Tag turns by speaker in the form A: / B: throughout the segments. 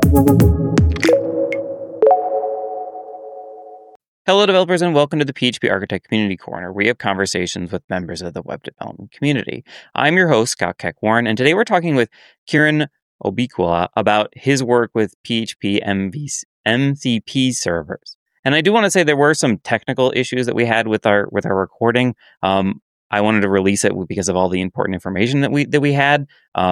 A: Hello, developers, and welcome to the PHP Architect Community Corner, where we have conversations with members of the web development community. I'm your host, Scott Keck-Warren, and today we're talking with Kieran Obikwala about his work with PHP MCP servers. And I do want to say there were some technical issues that we had with our recording. I wanted to release it because of all the important information that we had.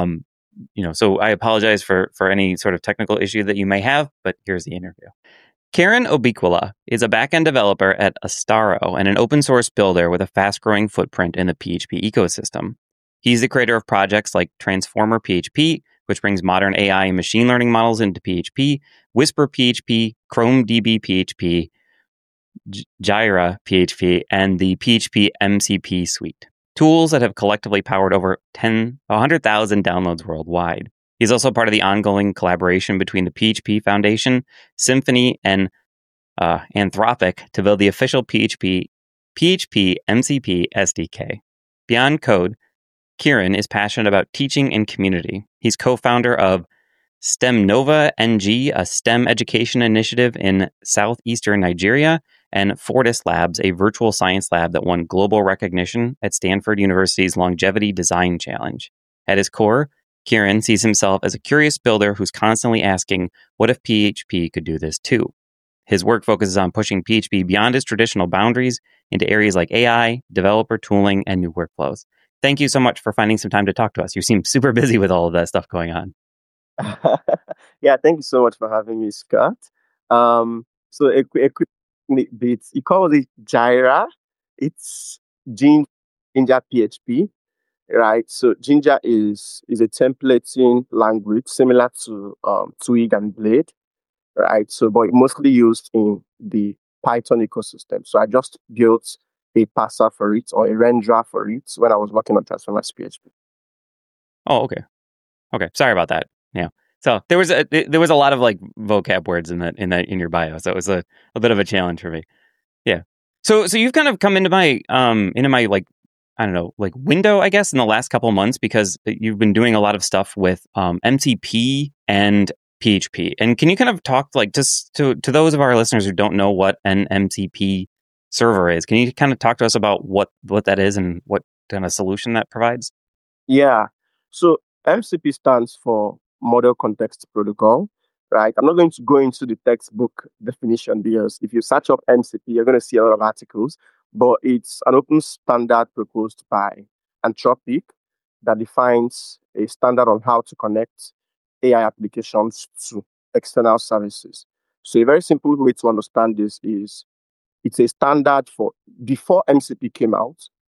A: So I apologize for any sort of technical issue that you may have, but here's the interview. Kieran Obikwala is a backend developer at Astaro and an open source builder with a fast-growing footprint in the PHP ecosystem. He's the creator of projects like Transformer PHP, which brings modern AI and machine learning models into PHP, Whisper PHP, Chrome DB PHP, Jira PHP, and the PHP MCP suite. Tools that have collectively powered over 100,000 downloads worldwide. He's also part of the ongoing collaboration between the PHP Foundation, Symfony, and Anthropic to build the official PHP MCP SDK. Beyond code, Kieran is passionate about teaching and community. He's co-founder of STEM Nova NG, a STEM education initiative in southeastern Nigeria, and Fortis Labs, a virtual science lab that won global recognition at Stanford University's Longevity Design Challenge. At his core, Kieran sees himself as a curious builder who's constantly asking, what if PHP could do this too? His work focuses on pushing PHP beyond its traditional boundaries into areas like AI, developer tooling, and new workflows. Thank you so much for finding some time to talk to us. You seem super busy with all of that stuff going on.
B: Yeah, thank you so much for having me, Scott. So a quick bit, you call it Jira. It's Jinja PHP. Right, so Jinja is a templating language similar to Twig and Blade, right? So, but mostly used in the Python ecosystem. So I just built a parser for it or a renderer for it when I was working on Transformers PHP.
A: Oh, okay. Sorry about that. Yeah. So there was a lot of like vocab words in your bio, so it was a bit of a challenge for me. Yeah. So you've kind of come into my like, I don't know, like window, I guess, in the last couple of months because you've been doing a lot of stuff with MCP and PHP. And can you kind of talk like just to those of our listeners who don't know what an MCP server is? Can you kind of talk to us about what that is and what kind of solution that provides?
B: Yeah. So MCP stands for Model Context Protocol, right? I'm not going to go into the textbook definition because if you search up MCP, you're going to see a lot of articles. But it's an open standard proposed by Anthropic that defines a standard on how to connect AI applications to external services. So a very simple way to understand this is it's a standard for before MCP came out,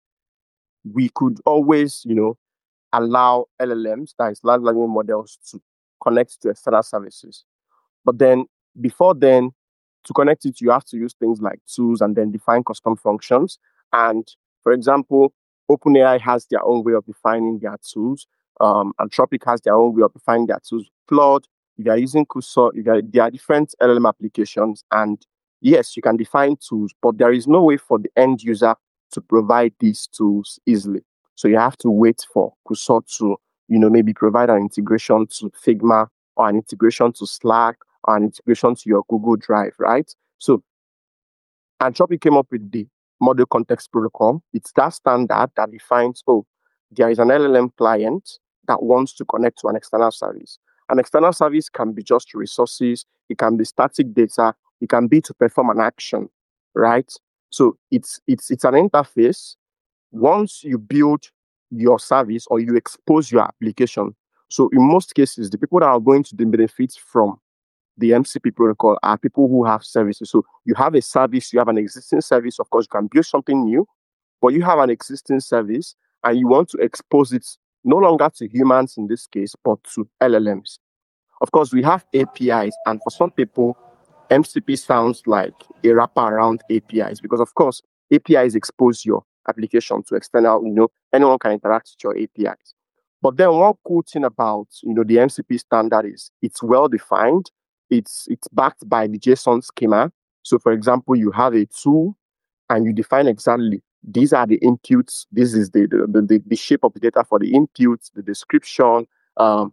B: we could always, allow LLMs, that is large language models, to connect to external services. But then before then, to connect it, you have to use things like tools and then define custom functions. And for example, OpenAI has their own way of defining their tools. Anthropic has their own way of defining their tools. Claude, if you are using Cursor, there are different LLM applications. And yes, you can define tools, but there is no way for the end user to provide these tools easily. So you have to wait for Cursor to, maybe provide an integration to Figma or an integration to Slack or an integration to your Google Drive, right? So Anthropic came up with the Model Context Protocol. It's that standard that defines, there is an LLM client that wants to connect to an external service. An external service can be just resources, it can be static data, it can be to perform an action, right? So it's an interface. Once you build your service or you expose your application, so in most cases, the people that are going to benefit from the MCP protocol are people who have services. So you have a service, you have an existing service. Of course, you can build something new, but you have an existing service and you want to expose it no longer to humans in this case, but to LLMs. Of course, we have APIs, and for some people, MCP sounds like a wrapper around APIs because, of course, APIs expose your application to external, anyone can interact with your APIs. But then one cool thing about, the MCP standard is it's well defined. It's backed by the JSON schema. So, for example, you have a tool and you define exactly these are the inputs. This is the shape of the data for the inputs, the description,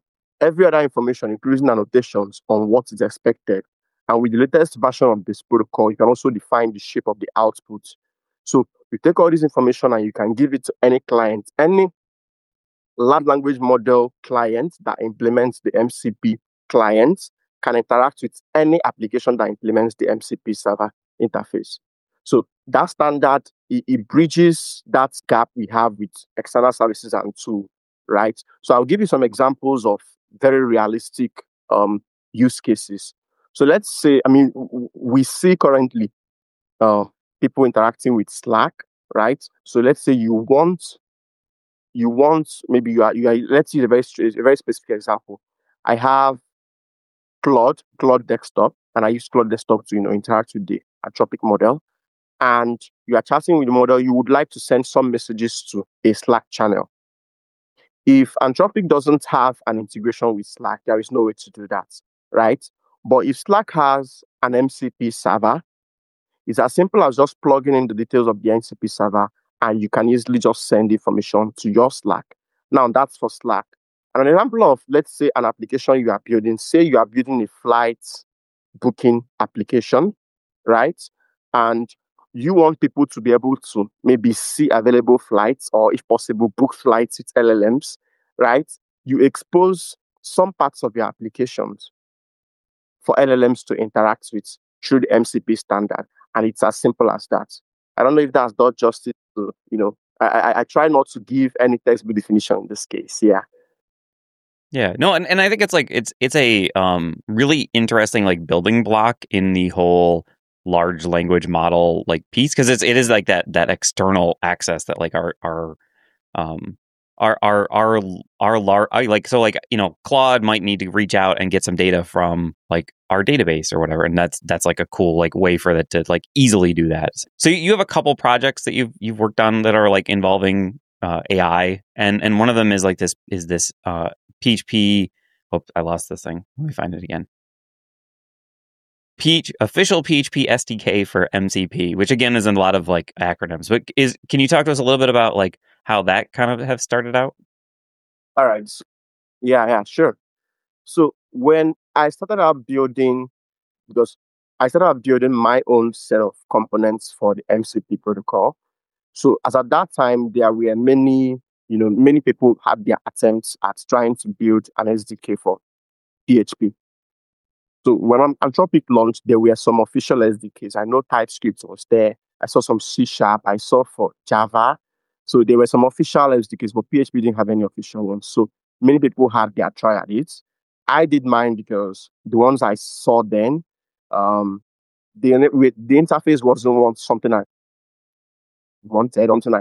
B: every other information, including annotations on what is expected. And with the latest version of this protocol, you can also define the shape of the output. So you take all this information and you can give it to any client, any large language model client that implements the MCP client can interact with any application that implements the MCP server interface. So that standard, it bridges that gap we have with external services and tools, right? So I'll give you some examples of very realistic use cases. So let's say, we see currently uh, people interacting with Slack, right? So let's say you want maybe you are let's use a very specific example. I have Claude Desktop, and I use Claude Desktop to interact with the Anthropic model. And you are chatting with the model, you would like to send some messages to a Slack channel. If Anthropic doesn't have an integration with Slack, there is no way to do that, right? But if Slack has an MCP server, it's as simple as just plugging in the details of the MCP server, and you can easily just send information to your Slack. Now, that's for Slack. And an example of, let's say, an application you are building, say you are building a flight booking application, right? And you want people to be able to maybe see available flights or, if possible, book flights with LLMs, right? You expose some parts of your applications for LLMs to interact with through the MCP standard. And it's as simple as that. I don't know if that's not justice to, I try not to give any textbook definition in this case. Yeah.
A: Yeah, no, and I think it's a really interesting like building block in the whole large language model like piece, because it is like that external access that like um our large like, so like Claude might need to reach out and get some data from like our database or whatever, and that's like a cool like way for it to like easily do that. So you have a couple projects that you've worked on that are like involving AI, and one of them is like this PHP. Oh, I lost this thing. Let me find it again. Official PHP SDK for MCP, which again is in a lot of like acronyms. But can you talk to us a little bit about like how that kind of have started out?
B: All right. Yeah, sure. So when I started out building, because I started out building my own set of components for the MCP protocol. So as at that time, there were many people had their attempts at trying to build an SDK for PHP. So when Anthropic launched, there were some official SDKs. I know TypeScript was there. I saw some C#. I saw for Java. So there were some official SDKs, but PHP didn't have any official ones. So many people had their try at it. I did mine because the ones I saw then, the interface wasn't something I wanted. Something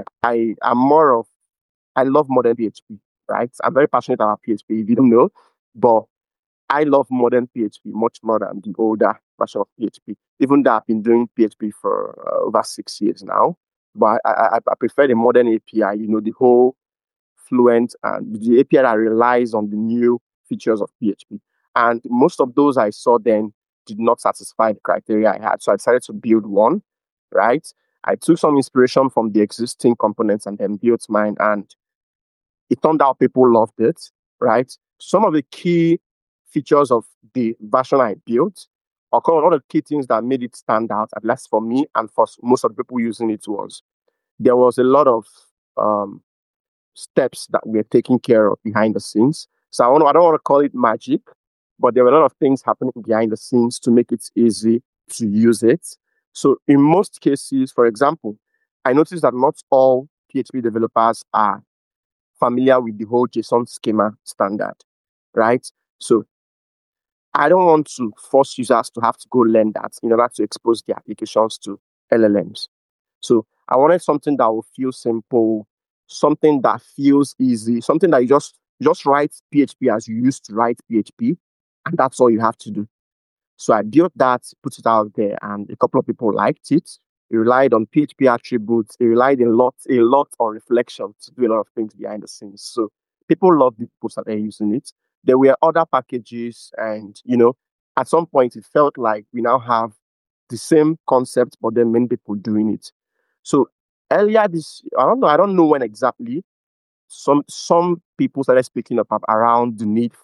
B: I love modern PHP, right? I'm very passionate about PHP, if you don't know, but I love modern PHP much more than the older version of PHP. Even though I've been doing PHP for over 6 years now, but I prefer the modern API. The whole Fluent and the API that relies on the new features of PHP. And most of those I saw then did not satisfy the criteria I had, so I decided to build one. Right? I took some inspiration from the existing components and then built mine, and it turned out people loved it, right? Some of the key features of the version I built, or one of the key things that made it stand out, at least for me and for most of the people using it, was there was a lot of steps that we're taking care of behind the scenes. So I don't want to call it magic, but there were a lot of things happening behind the scenes to make it easy to use it. So in most cases, for example, I noticed that not all PHP developers are familiar with the whole JSON schema standard, right? So I don't want to force users to have to go learn that in order to expose their applications to LLMs. So I wanted something that will feel simple, something that feels easy, something that you just write PHP as you used to write PHP, and that's all you have to do. So I built that, put it out there, and a couple of people liked it. It relied on PHP attributes. It relied a lot on reflection to do a lot of things behind the scenes. So people loved it, people started using it. There were other packages, and at some point it felt like we now have the same concept, but then many people doing it. So earlier this, I don't know when exactly. Some people started speaking up around the need for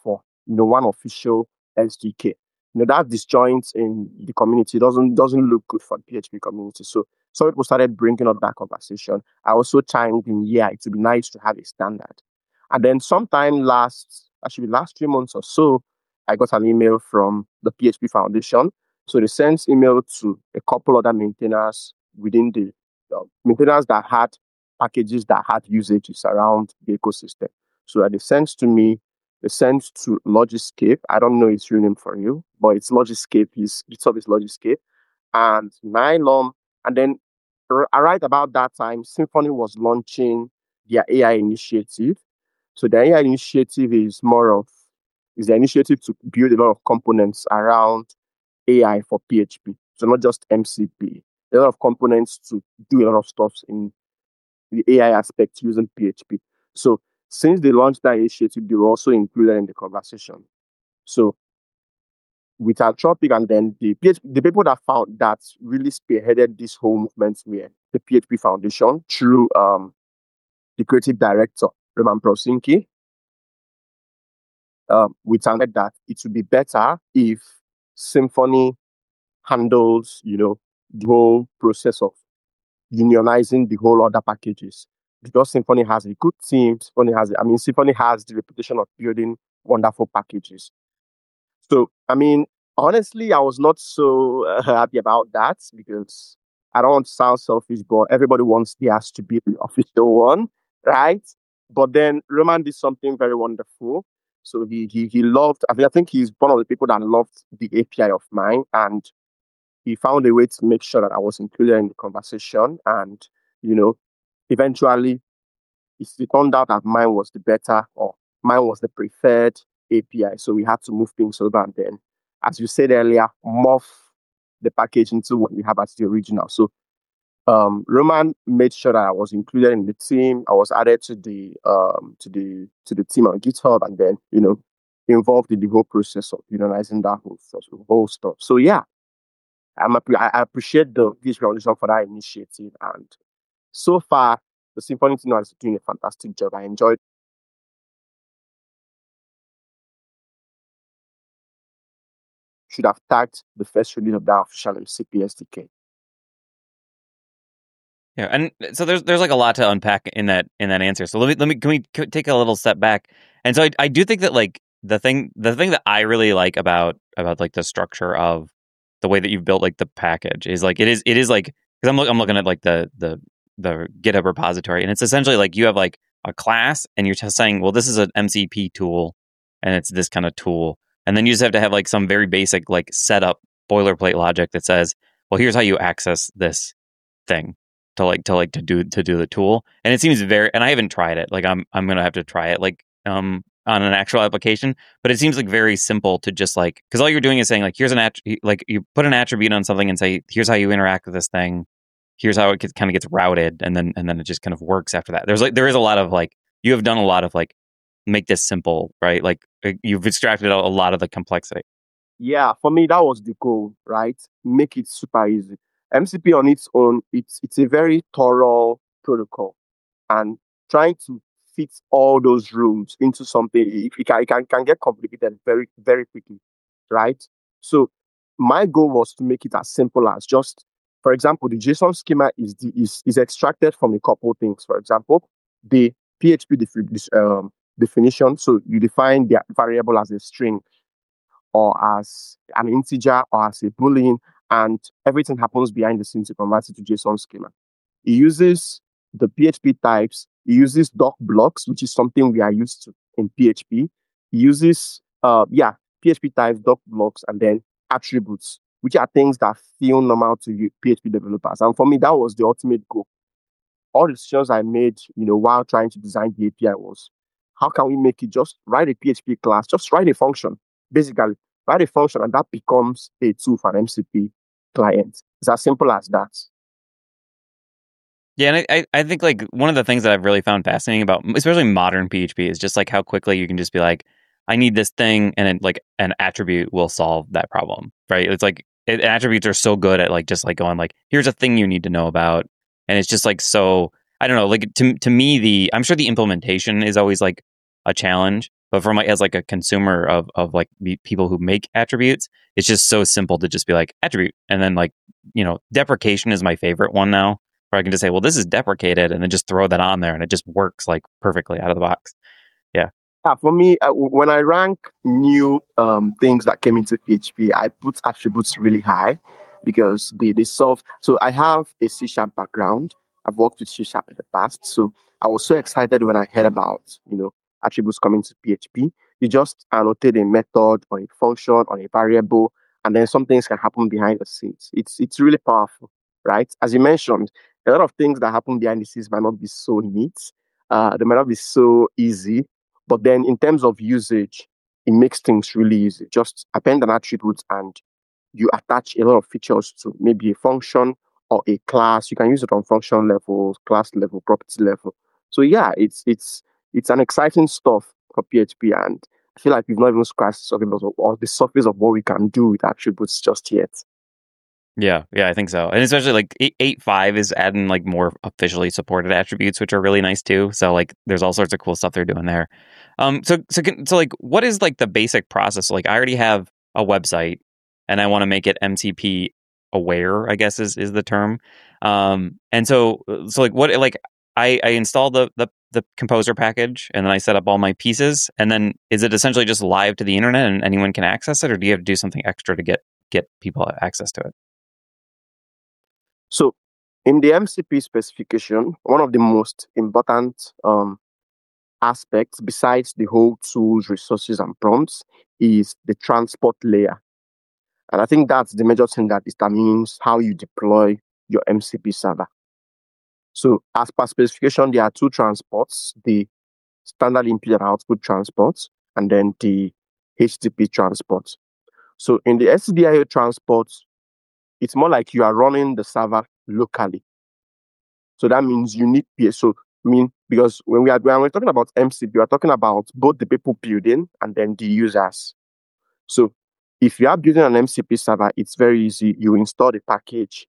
B: one official SDK. That disjoint in the community doesn't look good for the PHP community. So some people started bringing up that conversation. I also chimed in, yeah, it would be nice to have a standard. And then sometime last 3 months or so, I got an email from the PHP Foundation. So they sent email to a couple other maintainers within the maintainers that had packages that had usages around the ecosystem. So they sent to me, they sent to Logiscape. I don't know its real name for you, but it's Logiscape. GitHub is Logiscape and Nylon. And then right about that time, Symfony was launching their AI initiative. So the AI initiative is the initiative to build a lot of components around AI for PHP. So not just MCP. A lot of components to do a lot of stuff in the AI aspect using PHP. So since they launched that initiative, they were also included in the conversation. So with Anthropic and then the people that really spearheaded this whole movement were the PHP Foundation through the creative director, Roman Prosinski. We found that it would be better if Symfony handles, the whole process of unionizing the whole other packages. Because Symfony has a good team, Symfony has the reputation of building wonderful packages. So, honestly, I was not so happy about that because I don't want to sound selfish, but everybody wants theirs to be the official one, right? But then Roman did something very wonderful. So he loved, I think he's one of the people that loved the API of mine, and he found a way to make sure that I was included in the conversation. And, eventually it turned out that mine was the better, or mine was the preferred API. So we had to move things over and then, as you said earlier, morph the package into what we have as the original. So Roman made sure that I was included in the team. I was added to the team on GitHub, and then involved in the whole process of unionizing that whole stuff. So yeah, I appreciate the PHP Foundation for that initiative, and so far the Symfony team is doing a fantastic job. I enjoyed. Should have tagged the first release of that official MCP SDK.
A: Yeah, and so there's like a lot to unpack in that answer. So can we take a little step back? And so I do think that like the thing that I really like about like the structure of the way that you've built like the package is like it is like, because I'm looking at like the GitHub repository, and it's essentially like you have like a class and you're just saying, well, this is an MCP tool and it's this kind of tool, and then you just have to have like some very basic like setup boilerplate logic that says, well, here's how you access this thing to do the tool. And it seems very, and I haven't tried it. Like I'm gonna have to try it like on an actual application, but it seems like very simple to just like, because all you're doing is saying like, here's like you put an attribute on something and say, here's how you interact with this thing, here's how it kind of gets routed, and then it just kind of works after that. There is a lot of like, you have done a lot of like, make this simple, right? Like you've extracted a lot of the complexity.
B: Yeah, for me that was the goal, right? Make it super easy. MCP on its own, it's a very thorough protocol, and trying to fit all those rules into something, it can get complicated very, very quickly, right? So my goal was to make it as simple as just, for example, the JSON schema is extracted from a couple things. For example, the PHP definition. So you define the variable as a string, or as an integer, or as a boolean, and everything happens behind the scenes to convert it to JSON schema. It uses the PHP types. It uses doc blocks, which is something we are used to in PHP. It uses PHP types, doc blocks, and then attributes, which are things that feel normal to PHP developers. And for me, that was the ultimate goal. All the decisions I made, while trying to design the API was, how can we make it just write a PHP class, just write a function, basically write a function, and that becomes a tool for an MCP client. It's as simple as that.
A: Yeah, and I think like one of the things that I've really found fascinating about especially modern PHP is just like how quickly you can just be like, I need this thing, and then like an attribute will solve that problem, right? It's like attributes are so good at like just like going like, here's a thing you need to know about, and it's just like, so I don't know, like to me I'm sure the implementation is always like a challenge, But from as like a consumer of like people who make attributes, it's just so simple to just be like attribute, and then like deprecation is my favorite one now, where I can just say, well, this is deprecated, and then just throw that on there, and it just works like perfectly out of the box. Yeah.
B: For me, when I rank new things that came into PHP, I put attributes really high because they solve. So I have a C# background. I've worked with C# in the past, so I was so excited when I heard about attributes coming to PHP. You just annotate a method or a function or a variable, and then some things can happen behind the scenes. It's really powerful, right? As you mentioned, a lot of things that happen behind the scenes might not be so neat. They might not be so easy, but then in terms of usage, it makes things really easy. Just append an attribute and you attach a lot of features to maybe a function or a class. You can use it on function level, class level, property level. So yeah, it's an exciting stuff for PHP, and I feel like we've not even scratched the surface or the surface of what we can do with attributes just yet.
A: Yeah, I think so. And especially like 8.5 is adding like more officially supported attributes, which are really nice too. So like there's all sorts of cool stuff they're doing there. So like what is like the basic process? Like I already have a website and I want to make it MCP aware, I guess is the term. And so like what like I install the Composer package and then I set up all my pieces, and then is it essentially just live to the internet and anyone can access it, or do you have to do something extra to get people access to it?
B: So in the MCP specification, one of the most important aspects, besides the whole tools, resources, and prompts, is the transport layer. And I think that's the major thing that determines how you deploy your MCP server. So as per specification, there are two transports, the standard input and output transport, and then the HTTP transport. So in the SCDIO transport, it's more like you are running the server locally. So that means you need PS. So because when we're talking about MCP, we are talking about both the people building and then the users. So if you are building an MCP server, it's very easy. You install the package,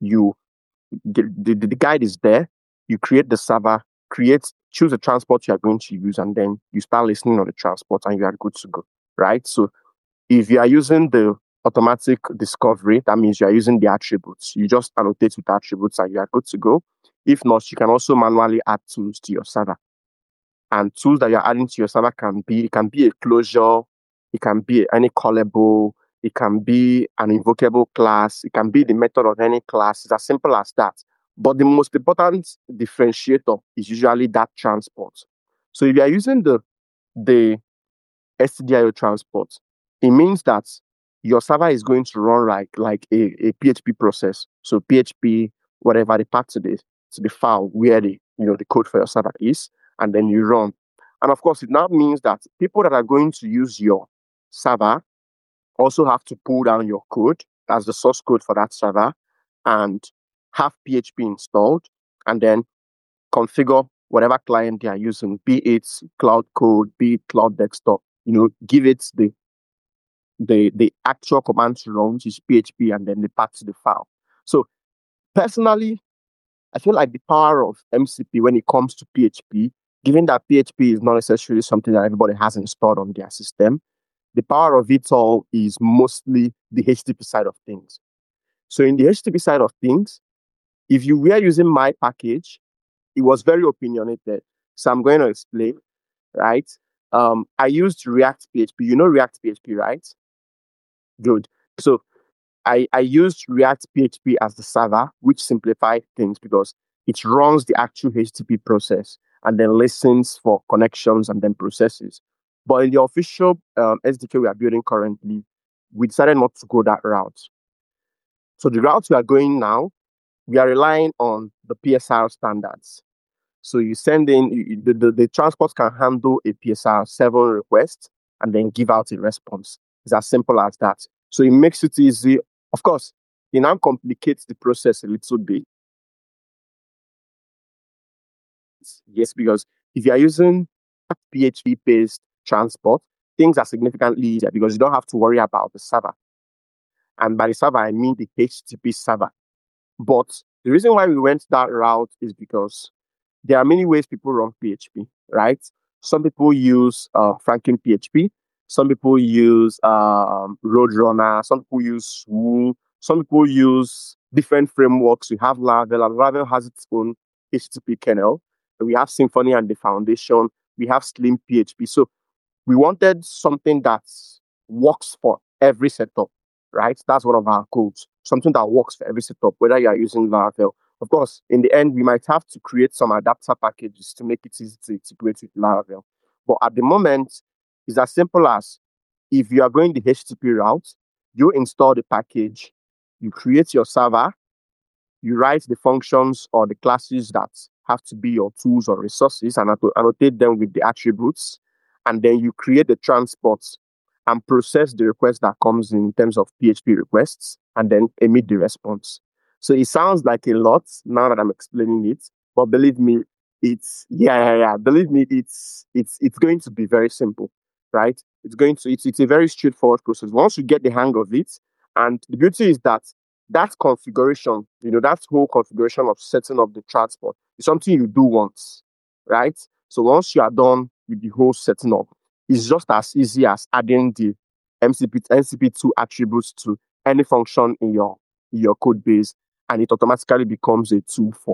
B: the guide is there, you create the server, choose the transport you are going to use, and then you start listening on the transport and you are good to go. Right? So if you are using the automatic discovery, that means you are using the attributes. You just annotate with attributes and you are good to go. If not, you can also manually add tools to your server. And tools that you're adding to your server can be a closure, it can be any callable, it can be an invocable class, it can be the method of any class. It's as simple as that. But the most important differentiator is usually that transport. So if you are using the SCDIO transport, it means that your server is going to run like a PHP process. So PHP, whatever the path to the file where the code for your server is, and then you run. And of course, it now means that people that are going to use your server also have to pull down your code as the source code for that server and have PHP installed, and then configure whatever client they are using, be it Cloud Code, be it Cloud Desktop, give it the actual command to run, which is PHP, and then the path to the file. So personally, I feel like the power of MCP when it comes to PHP, given that PHP is not necessarily something that everybody has installed on their system, the power of it all is mostly the HTTP side of things. So in the HTTP side of things, if you were using my package, it was very opinionated. So I'm going to explain, right? I used React PHP. You know React PHP, right? Good. So I used React PHP as the server, which simplified things because it runs the actual HTTP process and then listens for connections and then processes. But in the official SDK we are building currently, we decided not to go that route. So the route we are going now, we are relying on the PSR standards. So you send in, the transport can handle a PSR 7 request and then give out a response. It's as simple as that. So it makes it easy. Of course, it now complicates the process a little bit. Yes, because if you are using PHP-based transport, things are significantly easier because you don't have to worry about the server. And by the server, I mean the HTTP server. But the reason why we went that route is because there are many ways people run PHP, right? Some people use Franklin PHP. Some people use Roadrunner. Some people use Swoo. Some people use different frameworks. We have Laravel, and Laravel has its own HTTP kernel. We have Symfony and the Foundation. We have Slim PHP. So we wanted something that works for every setup, right? That's one of our goals. Something that works for every setup, whether you are using Laravel. Of course, in the end, we might have to create some adapter packages to make it easy to integrate with Laravel. But at the moment, it's as simple as if you are going the HTTP route, you install the package, you create your server, you write the functions or the classes that have to be your tools or resources and annotate them with the attributes. And then you create the transports and process the request that comes in terms of PHP requests and then emit the response. So it sounds like a lot now that I'm explaining it, but believe me, Believe me, it's going to be very simple, right? It's a very straightforward process. Once you get the hang of it, and the beauty is that that configuration, that whole configuration of setting up the transport is something you do once, right? So once you are done with the whole setting up, it's just as easy as adding the MCP2 attributes to any function in your code base, and it automatically becomes a tool for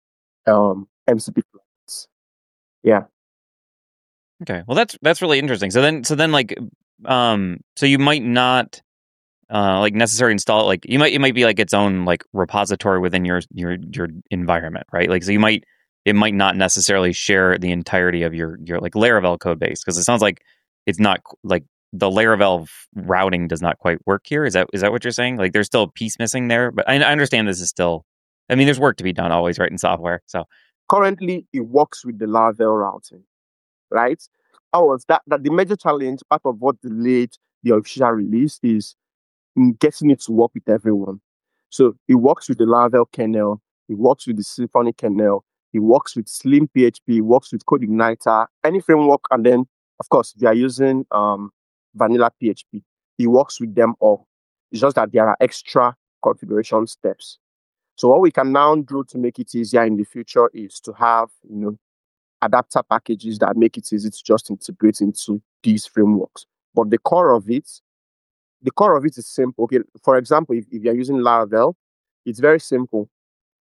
B: MCP plugins. Yeah.
A: Okay. Well, that's really interesting. So then like so you might not like necessarily install it, like it might be like its own like repository within your environment, right? Like so it might not necessarily share the entirety of your like Laravel code base, because it sounds like it's not like the Laravel routing does not quite work here. Is that what you're saying? Like there's still a piece missing there, but I understand this is still, I mean, there's work to be done always, right, in software. So
B: currently it works with the Laravel routing, right? That the major challenge, part of what delayed the official release, is in getting it to work with everyone. So it works with the Laravel kernel, it works with the Symfony kernel, it works with Slim PHP, it works with CodeIgniter, any framework, and then of course if you are using vanilla PHP, it works with them all. It's just that there are extra configuration steps. So what we can now do to make it easier in the future is to have, adapter packages that make it easy to just integrate into these frameworks. But the core of it is simple. Okay, for example, if you're using Laravel, it's very simple.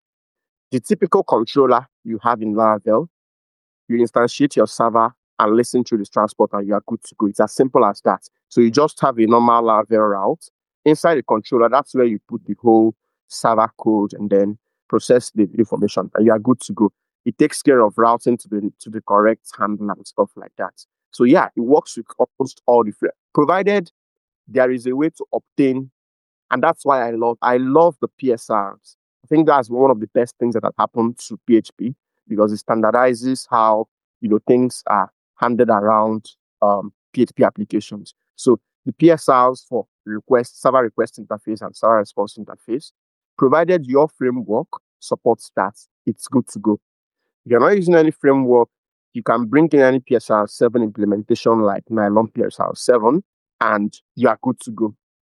B: The typical controller you have in Laravel, you instantiate your server and listen to this transport and you are good to go. It's as simple as that. So you just have a normal Laravel route. Inside the controller, that's where you put the whole server code and then process the information and you are good to go. It takes care of routing to the correct handle and stuff like that. So yeah, it works with almost all the provided there is a way to obtain, and that's why I love the PSRs. I think that's one of the best things that have happened to PHP because it standardizes how things are handed around PHP applications. So the PSRs for server request interface and server response interface, provided your framework supports that, it's good to go. If you're not using any framework, you can bring in any PSR 7 implementation like Nylon PSR 7, and you are good to go.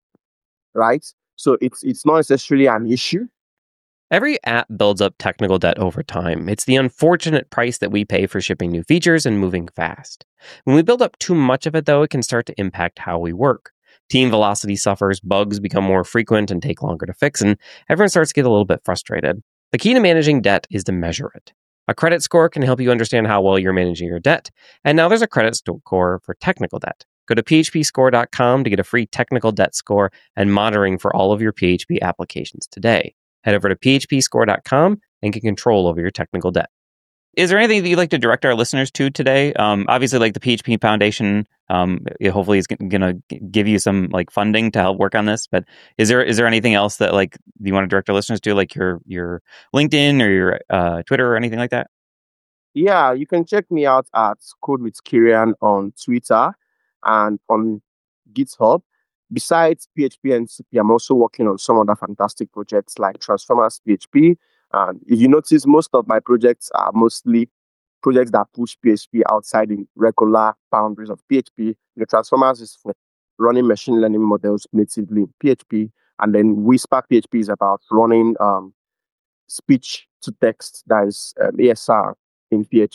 B: Right? So it's not necessarily an issue.
C: Every app builds up technical debt over time. It's the unfortunate price that we pay for shipping new features and moving fast. When we build up too much of it, though, it can start to impact how we work. Team velocity suffers, bugs become more frequent and take longer to fix, and everyone starts to get a little bit frustrated. The key to managing debt is to measure it. A credit score can help you understand how well you're managing your debt, and now there's a credit score for technical debt. Go to phpscore.com to get a free technical debt score and monitoring for all of your PHP applications today. Head over to phpscore.com and get control over your technical debt.
A: Is there anything that you'd like to direct our listeners to today? Obviously, like the PHP Foundation, hopefully is going to give you some like funding to help work on this. But is there anything else that like you want to direct our listeners to, like your LinkedIn or your Twitter or anything like that?
B: Yeah, you can check me out at Code with Kieran on Twitter and on GitHub. Besides PHP and MCP, I'm also working on some other fantastic projects like Transformers PHP. And if you notice, most of my projects are mostly projects that push PHP outside the regular boundaries of PHP. The Transformers is for running machine learning models natively in PHP. And then Whisper PHP is about running speech to text, that is ASR in PHP.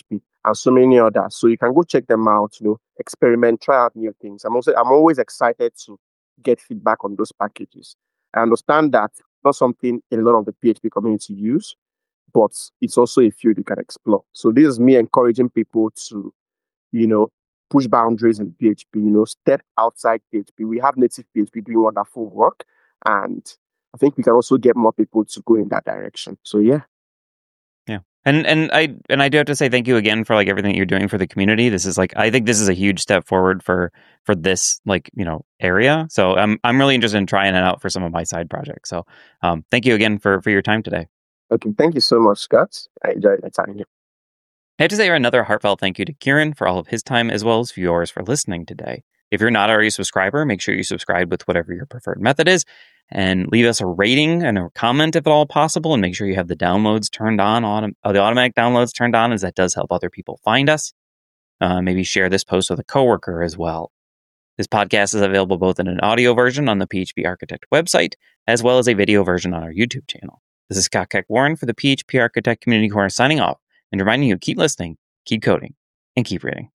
B: and so many others. So you can go check them out, experiment, try out new things. I'm always excited to get feedback on those packages. I understand that not something a lot of the PHP community use, but it's also a field you can explore. So this is me encouraging people to, push boundaries in PHP, step outside PHP. We have native PHP doing wonderful work, and I think we can also get more people to go in that direction. So yeah.
A: Yeah. And I do have to say thank you again for like everything that you're doing for the community. This is I think this is a huge step forward for this area. So I'm really interested in trying it out for some of my side projects. So thank you again for your time today.
B: Okay, thank you so much, Scott. I enjoyed my time here.
A: I have to say another heartfelt thank you to Kieran for all of his time, as well as yours for listening today. If you're not already a subscriber, make sure you subscribe with whatever your preferred method is, and leave us a rating and a comment if at all possible, and make sure you have the downloads turned on, the automatic downloads turned on, as that does help other people find us. Maybe share this post with a coworker as well. This podcast is available both in an audio version on the PHP Architect website, as well as a video version on our YouTube channel. This is Scott Keck Warren for the PHP Architect Community Corner signing off, and reminding you, keep listening, keep coding, and keep reading.